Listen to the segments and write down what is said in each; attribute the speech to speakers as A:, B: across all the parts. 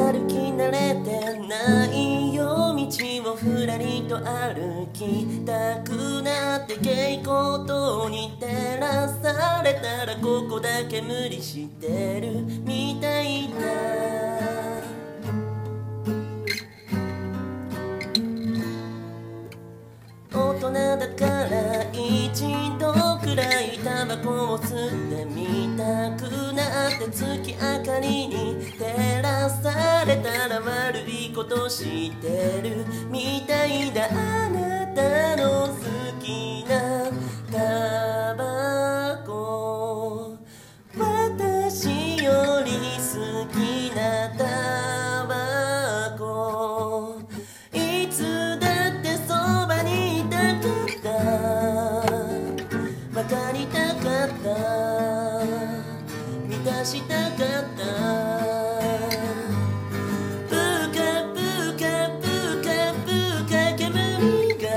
A: 歩き慣れてない夜道をふらりと歩きたくなって蛍光灯に照らされたらここだけ無理してるみたいだ。大人だから一度くらいタバコを吸ってみたくなって月明かりに照らされたら悪いことしてるみたいだ。あなたの好きなタバコ、私より好きなタバコ、いつだってそばにいたかった、分かりたかった、満たしたかった。ぷかぷかぷかぷか煙が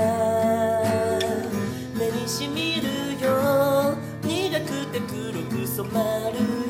A: 目にしみるよ、苦くて黒く染まる